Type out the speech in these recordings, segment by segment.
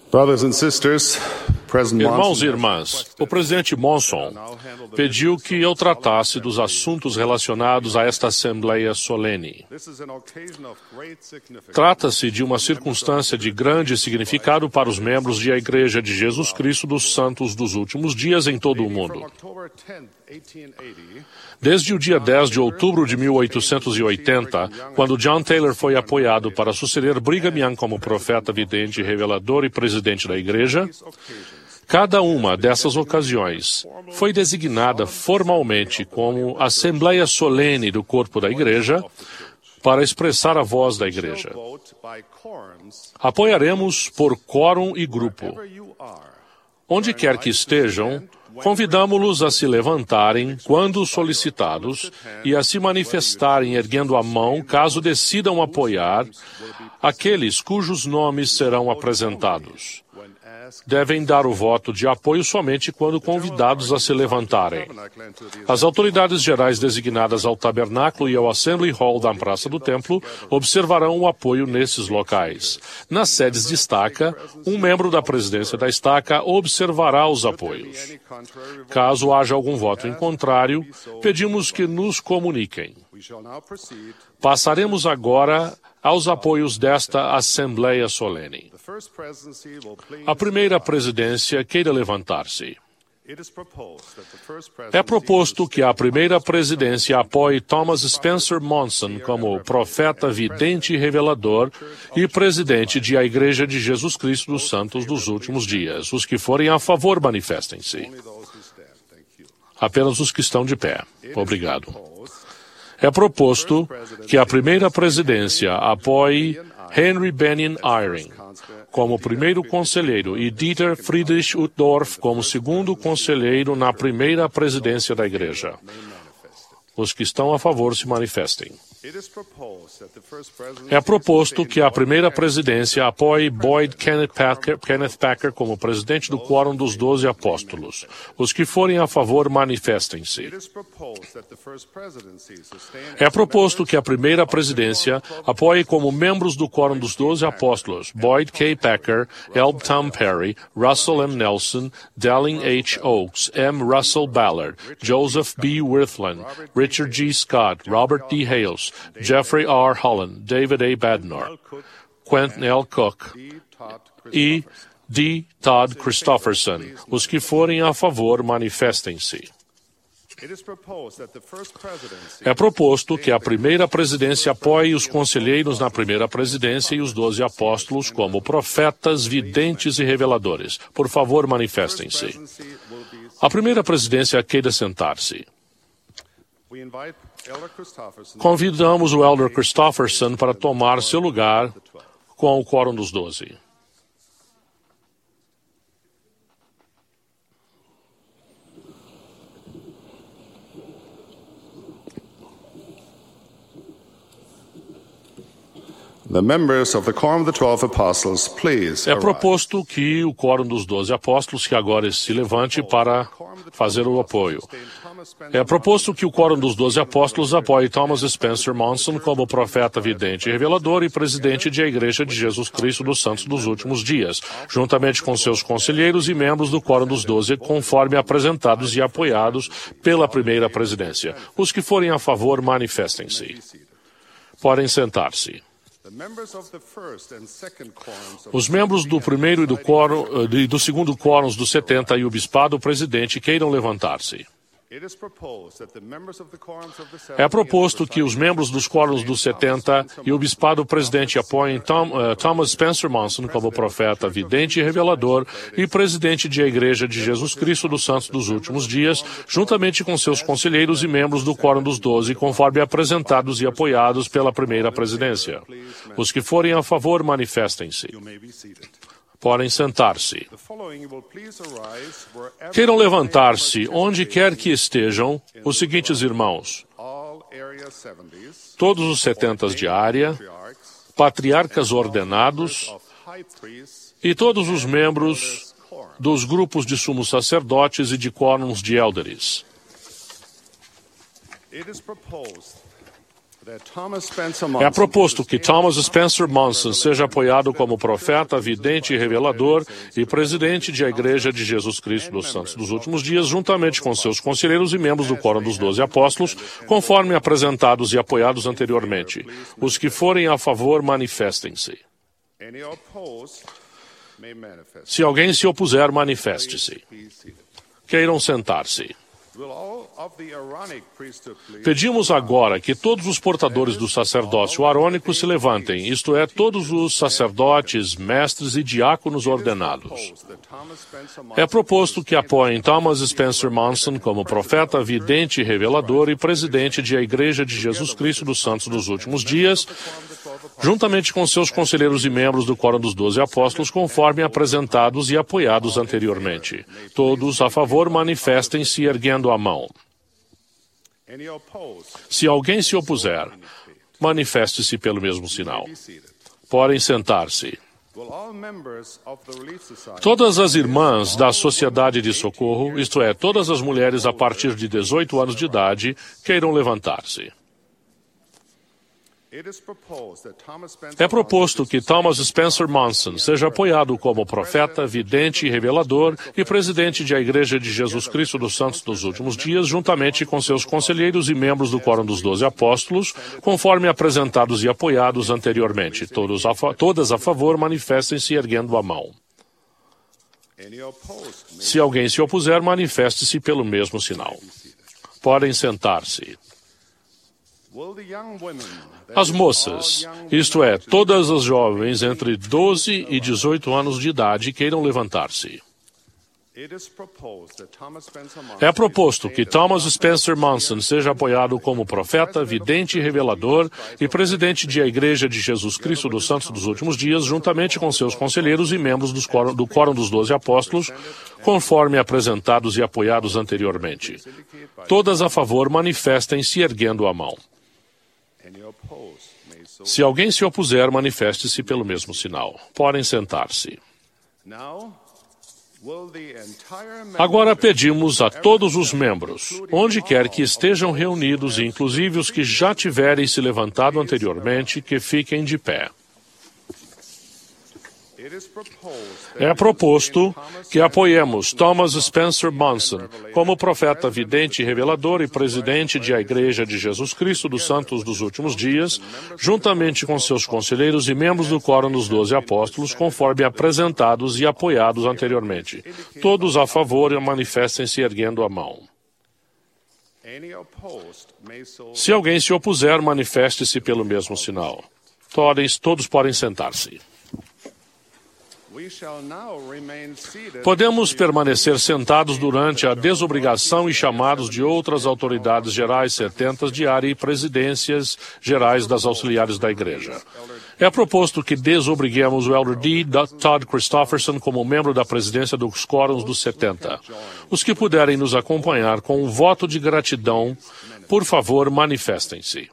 Brothers and sisters, President Irmãos e Monson irmãs, o presidente Monson pediu que eu tratasse dos assuntos relacionados a esta Assembleia Solene. Trata-se de uma circunstância de grande significado para os membros da Igreja de Jesus Cristo dos Santos dos Últimos Dias em todo o mundo. Desde o dia 10 de outubro de 1880, quando John Taylor foi apoiado para suceder Brigham Young como profeta, vidente, revelador e presidente da Igreja, cada uma dessas ocasiões foi designada formalmente como Assembleia Solene do Corpo da Igreja para expressar a voz da Igreja. Apoiaremos por quórum e grupo. Onde quer que estejam, convidamo-los a se levantarem quando solicitados e a se manifestarem erguendo a mão caso decidam apoiar aqueles cujos nomes serão apresentados. Devem dar o voto de apoio somente quando convidados a se levantarem. As autoridades gerais designadas ao tabernáculo e ao Assembly Hall da Praça do Templo observarão o apoio nesses locais. Nas sedes de estaca, um membro da presidência da estaca observará os apoios. Caso haja algum voto em contrário, pedimos que nos comuniquem. Passaremos agora aos apoios desta Assembleia Solene. A primeira presidência queira levantar-se. É proposto que a primeira presidência apoie Thomas Spencer Monson como profeta, vidente e revelador e presidente da Igreja de Jesus Cristo dos Santos dos Últimos Dias. Os que forem a favor, manifestem-se. Apenas os que estão de pé. Obrigado. É proposto que a primeira presidência apoie Henry Benin Eyring como primeiro conselheiro e Dieter Friedrich Uchtdorf como segundo conselheiro na primeira presidência da Igreja. Os que estão a favor se manifestem. É proposto que a primeira presidência apoie Boyd Kenneth Packer como presidente do Quórum dos 12 Apóstolos. Os que forem a favor, manifestem-se. É proposto que a primeira presidência apoie como membros do Quórum dos 12 Apóstolos Boyd K. Packer, L. Tom Perry, Russell M. Nelson, Dallin H. Oaks, M. Russell Ballard, Joseph B. Wirthlin, Richard G. Scott, Robert D. Hales, Jeffrey R. Holland, David A. Badnor, Quentin L. Cook e D. Todd Christofferson. Os que forem a favor, manifestem-se. É proposto que a primeira presidência apoie os conselheiros na primeira presidência e os 12 apóstolos como profetas, videntes e reveladores. Por favor, manifestem-se. A primeira presidência queira sentar-se. Convidamos o Elder Christofferson para tomar seu lugar com o Quórum dos 12. É proposto que o Quórum dos 12 Apóstolos que agora se levante para fazer o apoio. É proposto que o Quórum dos 12 Apóstolos apoie Thomas Spencer Monson como profeta, vidente e revelador e presidente da Igreja de Jesus Cristo dos Santos dos Últimos Dias, juntamente com seus conselheiros e membros do Quórum dos 12, conforme apresentados e apoiados pela primeira presidência. Os que forem a favor, manifestem-se. Podem sentar-se. Os membros do primeiro e do segundo quórums do 70 e o bispado presidente queiram levantar-se. É proposto que os membros dos quórums dos 70 e o bispado presidente apoiem Thomas Spencer Monson como profeta, vidente e revelador e presidente da Igreja de Jesus Cristo dos Santos dos Últimos Dias, juntamente com seus conselheiros e membros do Quórum dos 12, conforme apresentados e apoiados pela primeira presidência. Os que forem a favor, manifestem-se. Podem sentar-se. Queiram levantar-se onde quer que estejam os seguintes irmãos: todos os 70 de área, patriarcas ordenados e todos os membros dos grupos de sumos sacerdotes e de quórums de élderes. É proposto que Thomas Spencer Monson seja apoiado como profeta, vidente e revelador e presidente da Igreja de Jesus Cristo dos Santos dos Últimos Dias, juntamente com seus conselheiros e membros do Quórum dos 12 Apóstolos, conforme apresentados e apoiados anteriormente. Os que forem a favor, manifestem-se. Se alguém se opuser, manifeste-se. Queiram sentar-se. Pedimos agora que todos os portadores do sacerdócio arônico se levantem, isto é, todos os sacerdotes, mestres e diáconos ordenados. É proposto que apoiem Thomas Spencer Monson como profeta, vidente, revelador e presidente da Igreja de Jesus Cristo dos Santos dos Últimos Dias, juntamente com seus conselheiros e membros do Quórum dos 12 Apóstolos, conforme apresentados e apoiados anteriormente. Todos a favor, manifestem-se erguendo a mão. Se alguém se opuser, manifeste-se pelo mesmo sinal. Podem sentar-se. Todas as irmãs da Sociedade de Socorro, isto é, todas as mulheres a partir de 18 anos de idade, queiram levantar-se. É proposto que Thomas Spencer Monson seja apoiado como profeta, vidente e revelador e presidente da Igreja de Jesus Cristo dos Santos dos Últimos Dias, juntamente com seus conselheiros e membros do Quórum dos 12 Apóstolos, conforme apresentados e apoiados anteriormente. Todas a favor, manifestem-se erguendo a mão. Se alguém se opuser, manifeste-se pelo mesmo sinal. Podem sentar-se. As moças, isto é, todas as jovens entre 12 e 18 anos de idade, queiram levantar-se. É proposto que Thomas Spencer Monson seja apoiado como profeta, vidente e revelador e presidente da Igreja de Jesus Cristo dos Santos dos Últimos Dias, juntamente com seus conselheiros e membros do Quórum dos 12 Apóstolos, conforme apresentados e apoiados anteriormente. Todas a favor, manifestem-se erguendo a mão. Se alguém se opuser, manifeste-se pelo mesmo sinal. Podem sentar-se. Agora pedimos a todos os membros, onde quer que estejam reunidos, inclusive os que já tiverem se levantado anteriormente, que fiquem de pé. É proposto que apoiemos Thomas Spencer Monson como profeta, vidente e revelador e presidente da Igreja de Jesus Cristo dos Santos dos Últimos Dias, juntamente com seus conselheiros e membros do Quórum dos 12 Apóstolos, conforme apresentados e apoiados anteriormente. Todos a favor, manifestem-se erguendo a mão. Se alguém se opuser, manifeste-se pelo mesmo sinal. Todos podem sentar-se. Podemos permanecer sentados durante a desobrigação e chamados de outras autoridades gerais setentas de área e presidências gerais das auxiliares da Igreja. É proposto que desobriguemos o Elder D. Todd Christofferson como membro da presidência dos Quórums dos 70. Os que puderem nos acompanhar com um voto de gratidão, por favor, manifestem-se.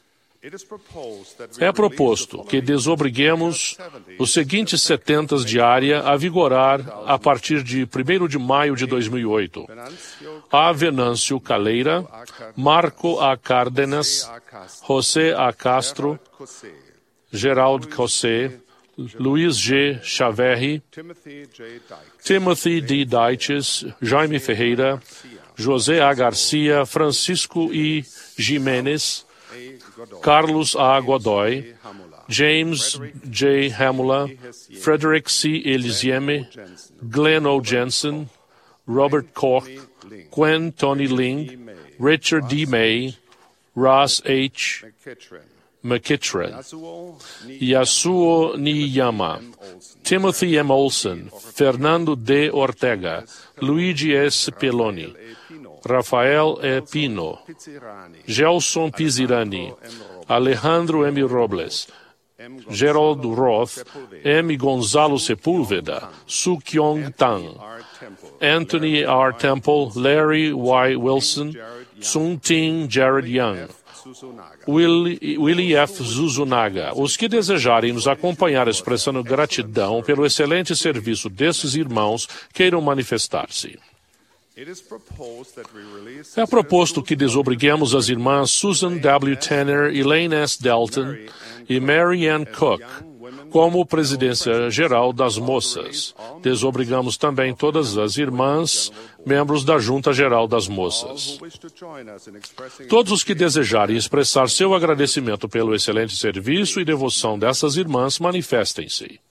É proposto que desobriguemos os seguintes setentas de área a vigorar a partir de 1º de maio de 2008. A. Venâncio Caleira, Marco A. Cárdenas, José A. Castro, Gerald Cossé, Luiz G. Chaverri, Timothy D. Deiches, Jaime Ferreira, José A. Garcia, Francisco I. Jimenez, Carlos A. Godoy, James J. Hamula, Frederick C. Elisieme, Glenn O. Jensen, Robert Koch, Gwen Tony Ling, Richard D. May, Ross H. McKittrick, Yasuo Niyama, Timothy M. Olson, Fernando D. Ortega, Luigi S. Peloni, Rafael E. Pino, Gelson Pizirani, Alejandro M. Robles, Gerald Roth, M. Gonzalo Sepúlveda, Su Kyong Tan, Anthony R. Temple, Larry Y. Wilson, Sun Ting Jared Young, Willie F. Zuzunaga. Os que desejarem nos acompanhar expressando gratidão pelo excelente serviço desses irmãos, queiram manifestar-se. É proposto que desobriguemos as irmãs Susan W. Tanner, Elaine S. Dalton e Mary Ann Cook como presidência geral das moças. Desobrigamos também todas as irmãs, membros da Junta Geral das Moças. Todos os que desejarem expressar seu agradecimento pelo excelente serviço e devoção dessas irmãs, manifestem-se.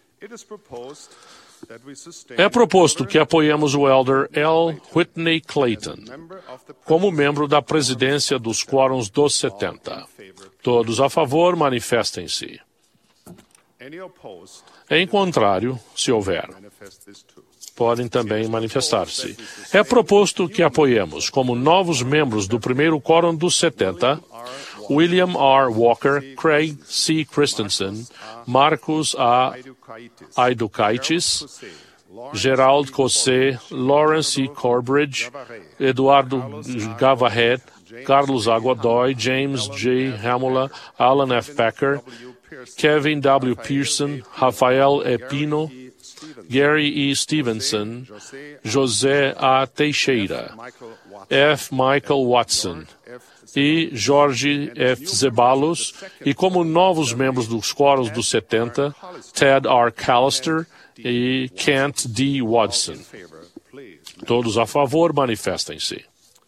É proposto que apoiemos o Elder L. Whitney Clayton como membro da presidência dos quórums dos 70. Todos a favor, manifestem-se. Em contrário, se houver, podem também manifestar-se. É proposto que apoiemos como novos membros do primeiro quórum dos 70, William R. Walker, Craig C. Christensen, Marcos A. Aidukaitis, Gerald Cossé, Lawrence E. Corbridge, Eduardo Gavahet, Carlos A. Godoy, James J. Hamula, Alan F. Packer, Kevin W. Pearson, Rafael E. Pino, Gary E. Stevenson, José A. Teixeira, F. Michael Watson e Jorge F. Zeballos, e como novos membros dos quórums dos 70, Ted R. Callister e Kent D. Watson. Todos a favor, manifestem-se.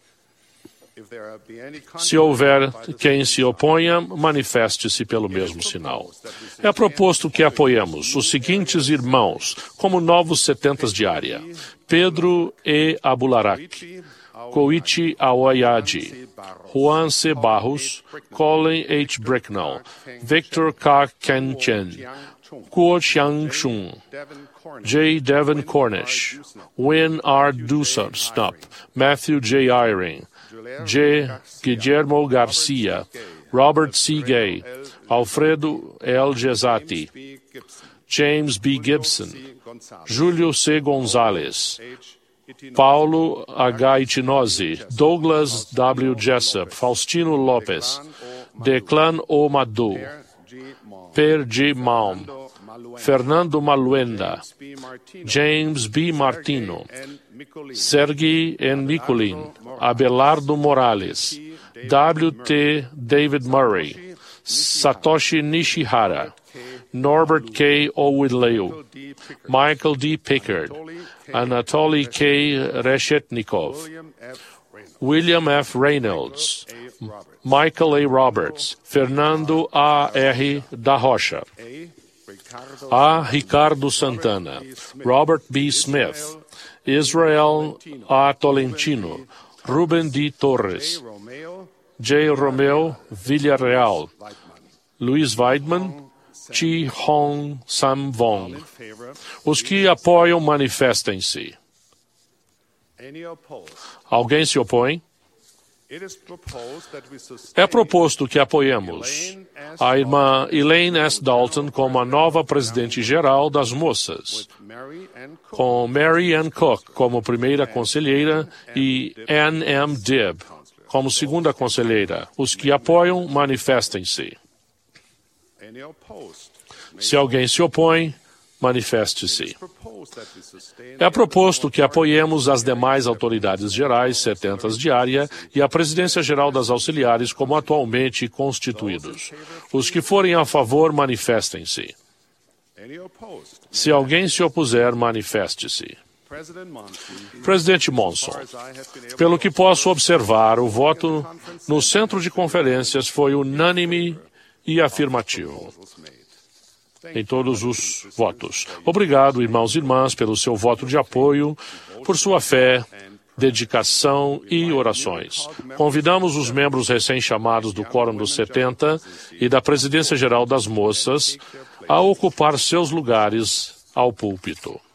Se houver quem se oponha, manifeste-se pelo mesmo sinal. É proposto que apoiemos os seguintes irmãos como novos 70 de área: Pedro E. Abularak, Koichi Aoyadi, Juan C. Barros, Colin H. Bricknell, Victor K. Kenchen, Kuo Chiang-shun, J. Devin Cornish, Win R. Dussup, Matthew J. Eyring, J. Guillermo Garcia, Robert C. Gay, Alfredo L. Gesati, James B. Gibson, Júlio C. Gonzalez, Paulo H. Itinozzi, Douglas W. Jessup, Faustino Lopes, Declan O. Madu, Per G. Malm, Fernando Maluenda, James B. Martino, Sergi N. Mikulin, Abelardo Morales, W.T. David Murray, Satoshi Nishihara, Norbert K. Owidleu, Michael D. Pickard, Anatoly K. Reshetnikov, William F. Reynolds, Michael A. Roberts, Fernando A. R. da Rocha, A. Ricardo Santana, Robert B. Smith, Israel A. Tolentino, Ruben D. Torres, J. Romeo Villarreal, Luiz Weidman, Chi Hong Sam Vong. Os que apoiam, manifestem-se. Alguém se opõe? É proposto que apoiemos a irmã Elaine S. Dalton como a nova presidente-geral das moças, com Mary Ann Cook como primeira conselheira e Ann M. Dibb como segunda conselheira. Os que apoiam, manifestem-se. Se alguém se opõe, manifeste-se. É proposto que apoiemos as demais autoridades gerais 70 de área e a presidência geral das auxiliares como atualmente constituídos. Os que forem a favor, manifestem-se. Se alguém se opuser, manifeste-se. Presidente Monson, pelo que posso observar, o voto no centro de conferências foi unânime e afirmativo em todos os votos. Obrigado, irmãos e irmãs, pelo seu voto de apoio, por sua fé, dedicação e orações. Convidamos os membros recém-chamados do Quórum dos 70 e da Presidência Geral das Moças a ocupar seus lugares ao púlpito.